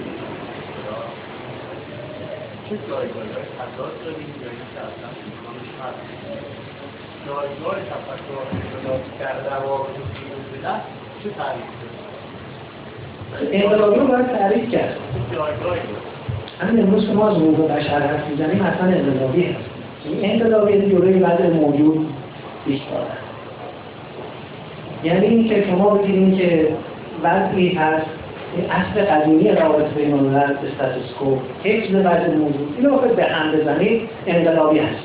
چه جایگاهی های حساس داریم یا این که اصلا امکانش هست؟ جایگاه تفکر انقلابی در روابط بین‌الملل چه تعریف داره؟ انقلابی رو باید تعریف کرد. چه جایگاهی داره؟ همین امروز که ما از حقوق بشر حرف می‌زنیم اصلا انقلابی هست. این انقلابی یه جلوی وضع موجود ایستاده. یعنی این که شما بگیرین که وضعی هست، این اصل قدیمی روابط بین‌الملل استاتوس کو، حفظ وضع موجود، اینو بخواید به هم بزنید انقلابی هست.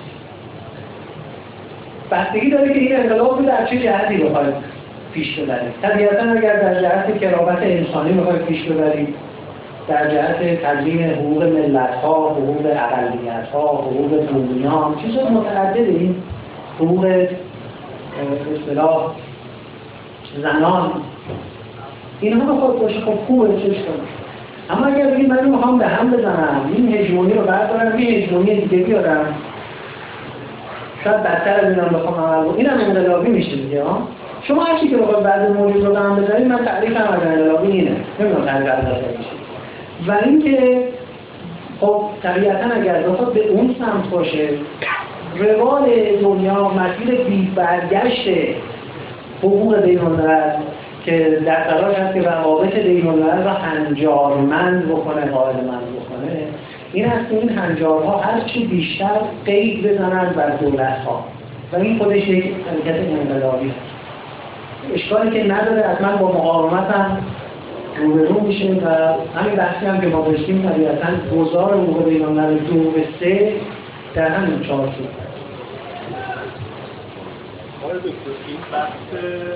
بستگی داره که این انقلاب رو در چه جهتی بخواید پیش ببرید. طبیعتاً اگر در جهت کرامت انسانی بخواید پیش ببرید، در جهت تضمین حقوق ملت‌ها، حقوق اقلیت‌ها، حقوق بومیان، چیزهای متعددی، حقوق به اصطلاح زنان، اینها بخواد باشه خب خوبه چش کنم. اما اگر بگید من میخوام به هم بزنم، این هژمونی رو بردارم، این هژمونی دیگه بیارم، شاید بدتر از اینم بخوام عمل کنم، اینم انقلابی میشه دیگه ها. شما هر چی که بخواد بعد موجود رو به هم بزنید، من تعریفم از انقلابی اینه، نمیدونم تعریف از انقلابی میشه. و اینکه خب طبیعتا اگر بخواد به اون سمت باشه، روال دنیا مسیر بی برگشت حقوق بین‌الملل که در تلاش هست که روابط بین‌الملل را هنجارمند بکنه، قائل‌مند بکنه، این هست که این هنجارها هرچی بیشتر قید بزنن بر دولت‌ها و این خودش یک حرکت انقلابی هست. اشکالی که نداره، حتما با مقاومت هم روبرو میشه و همین بحثی هم که ما داشتیم طبیعتاً گذار حقوق بین‌الملل دو به سه در همین چارچوب هست. آقای دکتر، این بحث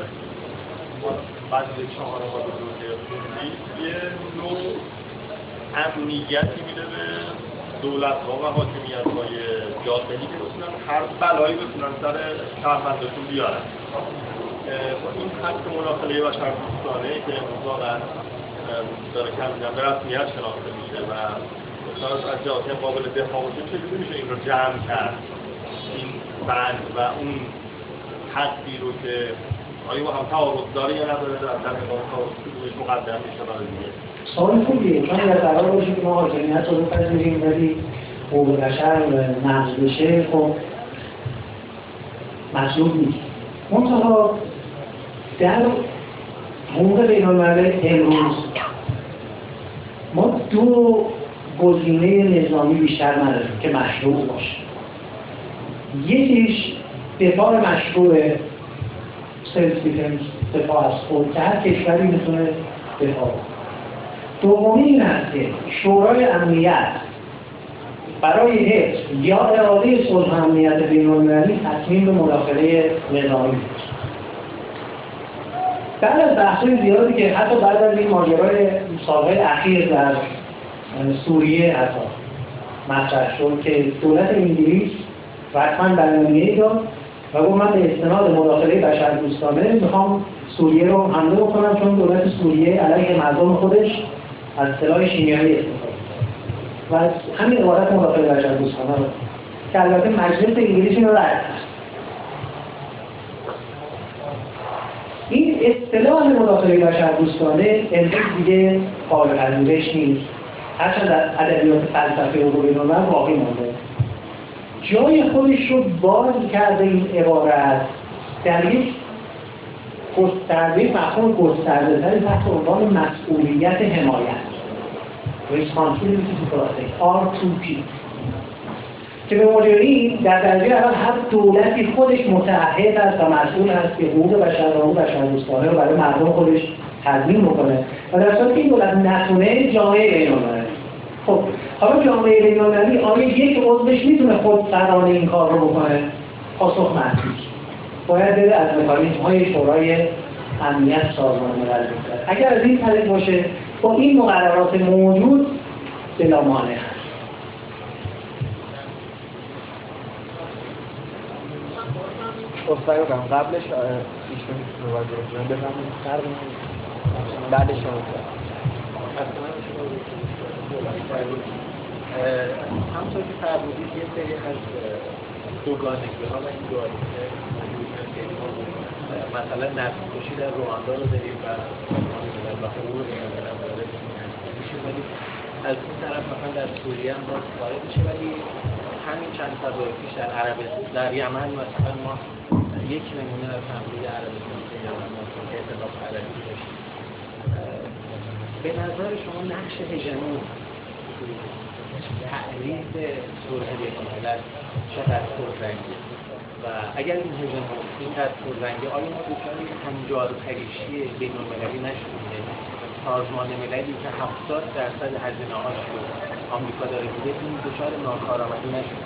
بعد از چهار ما دو یه نوع امنیتی میده به دولت‌ها و حاکمیت‌های داخلی که بتونن هر بلایی بتونن سر شهرونداشون بیارن. این خط مناخله بشردوستانه که واقعا داره کم کم به رسمیت شناخته میشه و از جهات قابل دفاع باشه، چجوری میشه این رو جمع کرد، این بند و اون حدی رو که آیا با هم تعارض داره یا نداره، در نگاه تعارض کدومش مقدم میشه برای دیگه؟ سوال خوبیه، چون اگر قرار باشه که ما حاکمیت رو بپذیریم ولی حقوق بشر نقض بشه، خب مطلوب نیست. منتها در حقوق بین‌الملل امروز ما دو گزینه نظامی بیشتر نداریم که مشروع باشه. یکیش دفاع مشروع سلف دیفنس، دفاع از خود که هر کشوری میتونه دفاع کنه. دومی این است که شورای امنیت برای حفظ یا اراده صلح و امنیت بین‌المللی تصمیم به مداخله نظامی بود. بعد از بحث‌های زیادی که حتی بعد از این ماجرای سال‌های اخیر در سوریه حتی مطرح شد که دولت انگلیس رسما بیانیه‌ای داد و گفت من به استناد مداخله بشردوستانه میخوام سوریه رو حمله بکنم، چون دولت سوریه علیه مردم خودش از سلاح شیمیایی استفاده و از همین عبارت مداخله بشردوستانه رو که البته مجلس انگلیس اینو رد کرد. این اصطلاح مداخله بشردوستانه امروز دیگه قابل پذیرش نیست، هرچند در ادبیات فلسفه حقوق بین‌الملل باقی مونده. جای خودش رو باز کرده این عبارت در یک گسترده مفهوم گسترده‌تری تحت عنوان مسئولیت حمایت Responsibility to Protect آر تو پی که به مجرد در درجه اول هر دولتی خودش متعهد است و مسئول است که حقوق بشر و حقوق بشردوستانه رو برای مردم خودش تضمین بکنه و در صورتی که این دولت نتونه جامعه بین‌المللی. خب حالا جامعه بین‌المللی آیا یک عضوش میتونه خود سرانه این کار رو بکنه؟ پاسخ منفی. باید بره از مکانیزم‌های شورای امنیت سازمان ملل بگذره. اگر از این طریق باشه با این مقررات موجود بلا مانع هست. اصلا کنم قبلش ایشون مواجه شدن بفهمید فرق بعد شما همونطور که فرمودید یه سری از دوگانگی ها و این دوگانگی مثلا نسل کشی در رواندا رو داریم و و حقوق بین‌الملل وارد میشه، ولی از این طرف مثلا در سوریه هم باز وارد میشه، ولی همین چند سال پیش در عربستان در یمن مثلا ما یک نمونه از حمله عربستان به یمن مثلا که ائتلاف عربی داشت. به نظر شما نقش هژمون تعریف صلح بین‌الملل چقدر پررنگه و اگر این هژمون اینقدر پررنگه آیا ما دچار هنجار پریشی بین‌المللی نشدیم؟ سازمان مللی که هفتاد درصد هزینه‌هاش رو آمریکا داره میده این دچار ناکارآمدی نشده؟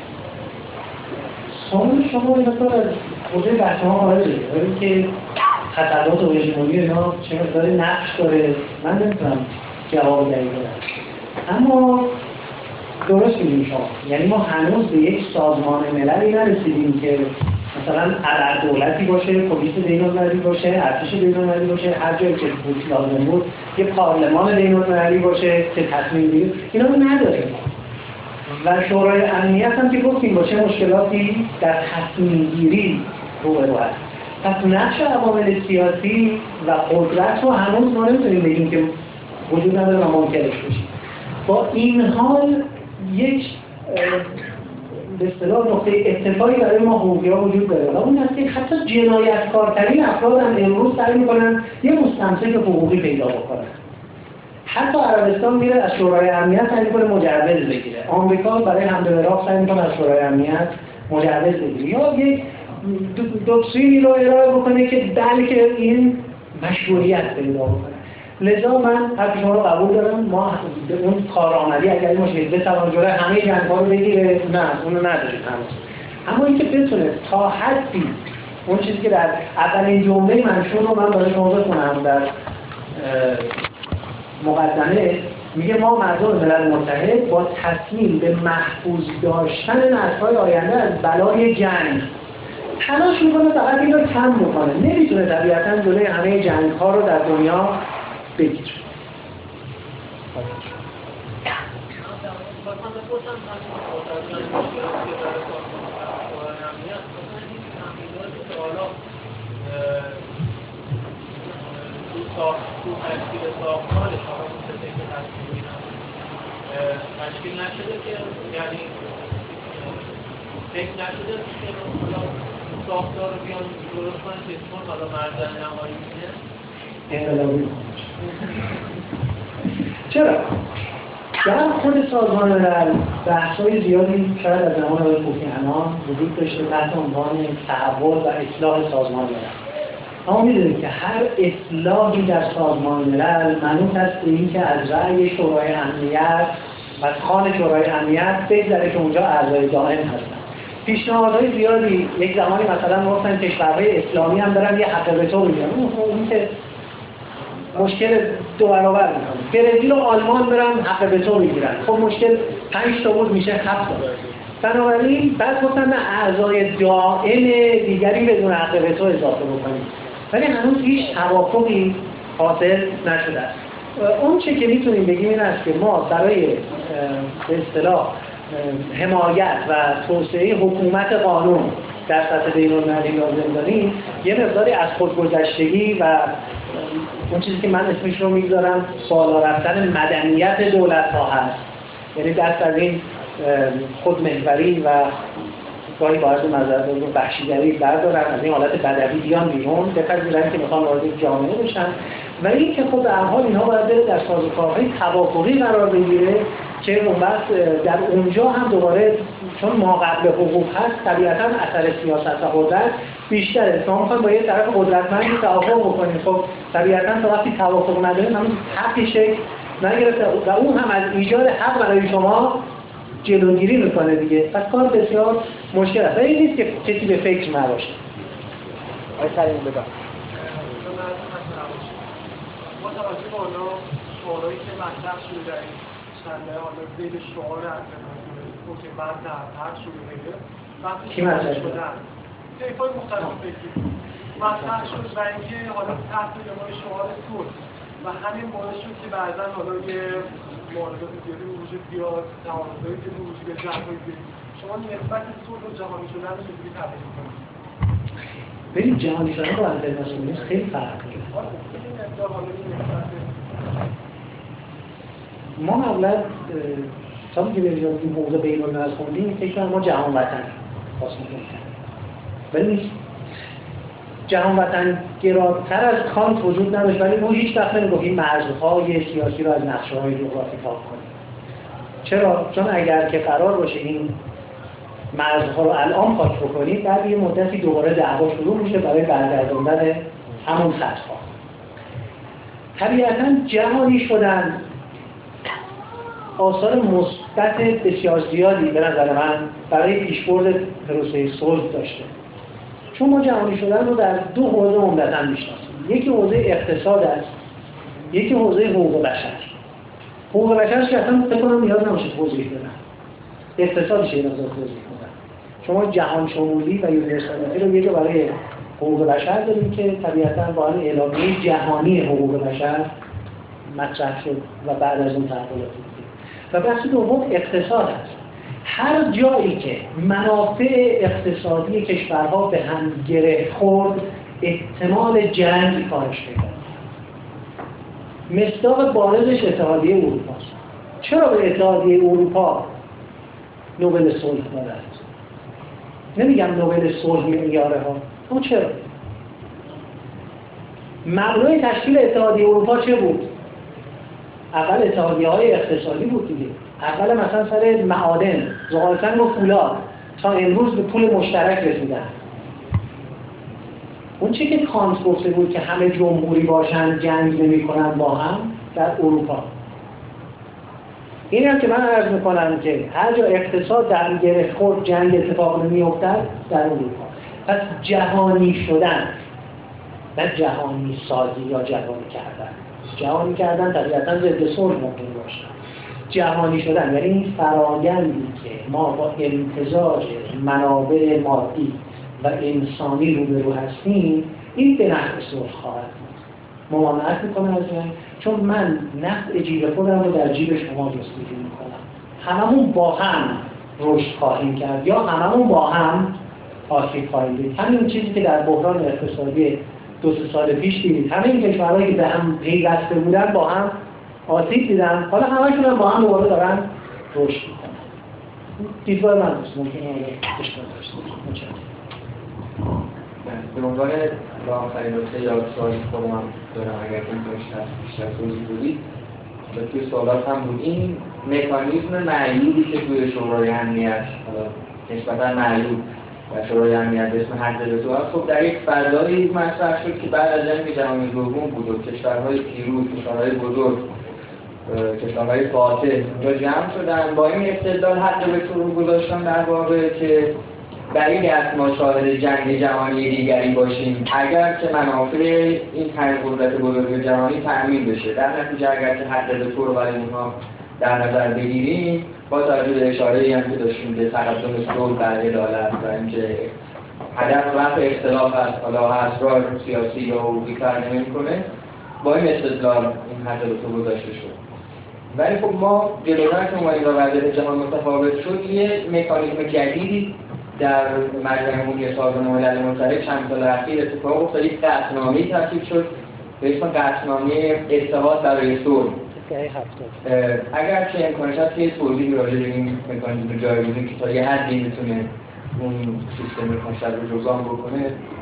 سوال شما این مقدار از حوزه بحث ما خارجه، ولی که خطرات و هژمونی اینا چه مقدار نقش داره من نمیتونم جواب دهی بدم. اما درست میگیم شما، یعنی ما هنوز به یک سازمان مللی نرسیدیم که مثلا هر دولتی باشه، پلیس بین‌المللی باشه، ارتش بین‌المللی باشه، هر جایی که بود لازم بود یه پارلمان بین‌المللی باشه که تصمیم بگیره. اینا رو نداریم. و شورای امنیت هم که گفتیم با چه مشکلاتی در تصمیم گیری روبرو هست. پس نقش عوامل سیاسی و قدرت رو هنوز ما نمیتونیم بگیم که وجود نداره و منکرش بشیم. با این حال یک به اصطلاح نقطه اتفاقی برای ما حقوقی‌ها وجود داره و اون است که حتی جنایتکارترین افراد هم امروز سعی می‌کنن یه مستمسک حقوقی پیدا بکنن. حتی عربستان میره از شورای امنیت سعی می‌کنه مجوز بگیره. آمریکا برای حمله به عراق سعی می‌کنه از شورای امنیت مجوز بگیره یا یک دکترینی رو ارائه بکنه که بلکه این مشروعیت پیدا بکنه. لذا من حرف شما رو قبول دارم، ما اون کارآمدی اگر این باشه بتوان جلوی همه جنگ‌ها رو بگیره، نه اونو نداریم هنوز. اما اینکه بتونه تا حدی اون چیزی که در اولین جمله منشور رو من برای شما بخونم در مقدمه میگه ما مردم ملل متحد با تصمیم به محفوظ داشتن نسل‌های آینده از بلای جنگ تلاش میکنه فقط این رو کم بکنه. نمیتونه طبیعتاً جلوی همه جنگ‌ها رو در دنیا بگیر. تشکیل نشده که یعنی فکر نشده که ساختار رو بیان درست کنن که اسمون حالا مرزن نمایی میده انقلابی چرا؟ در خود سازمان ملل بحث‌های زیادی شاید از زمان آقای کوفی عنان وجود داشته تحت عنوان تحول و اصلاح سازمان ملل. اما می‌دونید که هر اصلاحی در سازمان ملل منوط است به اینکه از رأی شورای امنیت و از خوان شورای امنیت بگذره که اونجا اعضای دائم هستن. پیشنهادهای زیادی یک زمانی مثلا گفتن کشورهای اسلامی هم دارن یه حق وتو میگن، اون که مشکل دو برابر میکنه. برزیل و آلمان برن حق وتو میگیرن، خب مشکل پنج تا بود میشه هفت تا. بنابراین بعد گفتن اعضای دائم دیگری بدون حق وتو اضافه بکنیم، ولی هنوز هیچ توافقی حاصل نشده است. اون چه که میتونیم بگیم این است که ما برای به اصطلاح حمایت و توسعه حکومت قانون در سطح بین‌المللی لازم داریم یه مقداری از خودگذشتگی و اون چیزی که من اسمش رو میذارم بالا رفتن مدنیت دولت‌ها هست، یعنی دست از این خودمحوری و گاهی باعث مذهب و وحشیگری بردارن، از این حالت بدوی بیان بیرون، بپذیرن که میخوان وارد جامعه بشن و این که خب به هر حال اینها باید بره در سازوکارهای توافقی قرار بگیره که اون وقت در اونجا هم دوباره چون ما قبل حقوق هست طبیعتاً اثر سیاست و قدرت بیشتره. شما میخواین با یه طرف قدرتمندی توافق بکنید، خب طبیعتاً تا وقتی توافق ندارید همون حقی شکل نگرفته و اون هم از ایجاد حق برای شما جلوگیری میکنه دیگه. پس کار بسیار مشکل است. این نیست که کسی به فکر نباشه. آقای کریم بگم ما توجه به حالا شعارهایی که مطرح شده در این چنده حالا زیر شعار که بعد در هر شده بگه کی مطرح شدن؟ طیف‌های مختلف فکری مطرح شد و اینکه حالا تحت عنوان شعار صلح و همین باعث شد که بعضا حالا یه معارضات زیادی وجود بیاد، تعارضای زیادی وجود بیاد، جنگ‌های زیادی. شما نسبت صلح و جهانی شدن رو چجوری تعریف می‌کنید؟ ببین جهانی شدن با اینترنشنالیسم خیلی فرق داره. ما قبلا تا که به این موضوع بین‌الملل خوندیم فکر کنم ما جهان وطن خاص می‌کنیم، ولی نیست. جهان وطن گراتر از کانت وجود نداشت، ولی ما هیچ وقت نمیگفت این مرزهای سیاسی رو از نقشه‌های جغرافی پاک کنیم. چرا؟ چون اگر که قرار باشه این مرزها رو الان پاک بکنیم بعد یه مدتی دوباره دعوا شروع میشه برای برگردوندن همون خطها. طبیعتاً جهانی شدن آثار مثبت بسیار زیادی به نظر من برای پیشبرد پروسه صلح داشته. چون ما جهانی شدن رو در دو حوزه عمدتاً میشناسیم. یکی حوزه اقتصاد است، یکی حوزه حقوق بشر. حقوق بشر که اصلا فکر کنم نیاز نباشه توضیح بدم. اقتصادش یه مقدار توضیح بدم. شما جهان شمولی و یونیورسالیتی رو یه جا برای حقوق بشر داریم که طبیعتاً با آن اعلامیه جهانی حقوق بشر مطرح شد و بعد از اون تحولات دیگه. و بحث دوم اقتصاد است. هر جایی که منافع اقتصادی کشورها به هم گره خورد احتمال جنگ کاهش پیدا مصداق بارزش اتحادیه اروپا است. چرا به اتحادیه اروپا نوبل صلح دادند؟ نمیگم نوبل صلح معیاره ها، اما چرا؟ مبنای تشکیل اتحادیه اروپا چه بود؟ اول اتحادیه های اقتصادی بود دیگه. اول مثلا سر معادن، زغالسنگ و فولاد تا امروز به پول مشترک رسیدن. اون چی که کانت گفته بود که همه جمهوری باشن جنگ نمی کنن با هم در اروپا. این هم که من عرض میکنم که هر جا اقتصاد در گره خورد جنگ اتفاق نمی افتد در اروپا. پس جهانی شدن، نه جهانی سازی یا جهانی کردن. جهانی کردن طبیعتا ضد صلح ممکن باشه. جهانی شدن یعنی این فرآیندی که ما با امتزاج منابع مادی و انسانی روبرو هستیم، این به نفع صلح خواهد بود. ممانعت میکنه از من، چون من نفع جیب خودم رو در جیب شما جستجو میکنم. هممون با هم رشد خواهیم کرد یا هممون با هم آسیب خواهیم دید. همین چیزی که در بحران اقتصادی دو سه سال پیش دیدید، همه این کشورهایی که به هم پیوسته بودن با هم آسیب دیدن، حالا همشون هم با هم دوباره دارن رشد میکنن. دیدگاه من است، ممکنه اشکال داشته باشه. به عنوان آخرین نکته یا سوالی خودم دارم، اگر این بیشتر بیشتر توضیح بدید و توی سوالات هم بود، این مکانیزم معیوبی که توی شورای امنیت نسبتا معیوب و شورای امنیت اسم حد رسو هست، خب در یک فضایی مطرح شد که بعد از جنگ جهانی دوم بود و کشورهای پیروز، کشورهای بزرگ، کشورهای فاتح اونجا جمع شدن با این استدلال حد رسو رو گذاشتن در واقع که بعید است ما شاهد جنگ جهانی دیگری باشیم اگر که منافع این پنج قدرت بزرگ جهانی تأمین بشه. در نتیجه اگر که حد رسو رو برای اونها در نظر بگیریم، با توجه به اشاره‌ای هم که داشتیم به تقدم صلح در عدالت و اینکه هدف رفع اختلاف است، حالا اسرار سیاسی یا حقوقی فرق نمی‌کنه، با این استدلال این حد رسو گذاشته شد. ولی خب ما جلوتر که اومدیم و وضعیت جهان متفاوت شد، یه مکانیزم جدیدی در مجمع عمومی سازمان ملل متحد چند سال اخیر اتفاق افتاد. یک قطعنامه‌ای تصویب شد به اسم قطعنامه اتحاد برای صلح. اگر چه امکانش هست که توضیح راجع به این مکانیزم جایگزین که تا یه حدی میتونه اون سیستم مشترک رو جبران بکنه.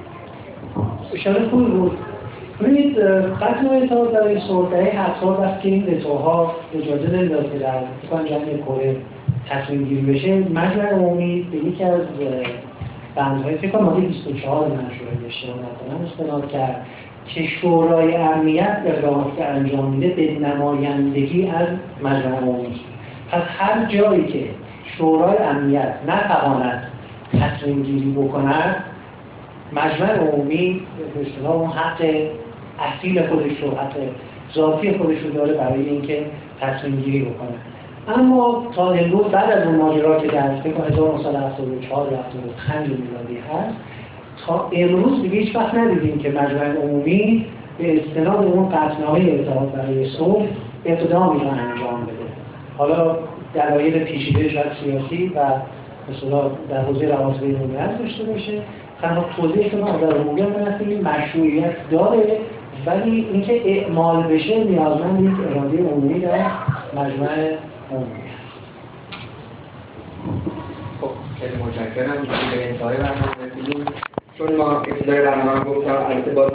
اشاره خوبی بود. ببینید قطعنامه اتحاد برای صلح در هفتاد است که این نتوها اجازه نمیداد که در تکان جمعی کره تصمیم گیری بشه. مجمع عمومی به یکی از بندهای فکر کنم ماده بیست و چهار منشور اشتباه نکنم استناد کرد که شورای امنیت اقداماتی که انجام میده به نمایندگی از مجمع عمومی. پس هر جایی که شورای امنیت نتواند تصمیم گیری بکند، مجمع عمومی به اصطلاح اون حق اصیل خودش رو، حق ذاتی خودش رو داره برای اینکه تصمیم گیری بکنه. اما تا امروز بعد از اون ماجرا که در فکر کنم هزار و نهصد و هفتاد و چهار هفتاد و پنج میلادی هست، تا امروز دیگه هیچ وقت ندیدیم که مجمع عمومی به استناد اون قطعنامه اتحاد برای صلح اقدامی رو انجام بده. حالا دلایل پیچیده شاید سیاسی و مثلا در حوزه روابط بین‌المللی داشته باشه. تنها توضیحی که من در عمومی می‌کنم مشروعیت داره، ولی اینکه اعمال بشه نیازمند یک اراده عمومی در مجمع عمومی. خب خیلی متشکرم که به انتهای برنامه رسیدیم. چون ما ابتدای برنامه گفتم البته